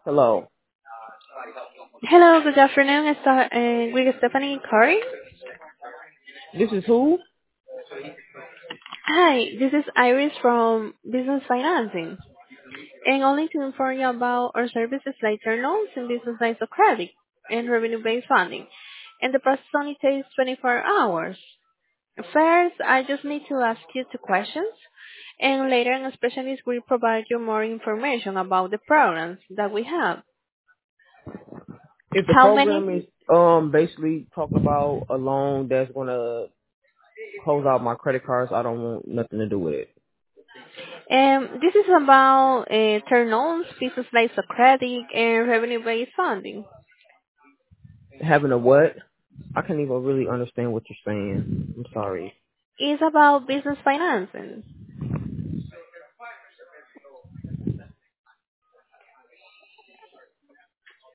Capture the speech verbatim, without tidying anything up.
Hello. Hello, good afternoon. It's uh, uh, with Stephanie Curry. This is who? Hi, this is Iris from Business Financing. And only to inform you about our services like term loans and business lines of credit and revenue-based funding. And the process only takes twenty-four hours. First, I just need to ask you two questions. And later, a specialist will provide you more information about the programs that we have. If the How program is many? um basically talking about a loan that's gonna close out my credit cards, I don't want nothing to do with it. Um, this is about uh, term loans, business lines of credit, and revenue-based funding. Having a what? I can't even really understand what you're saying. I'm sorry. It's about business financing.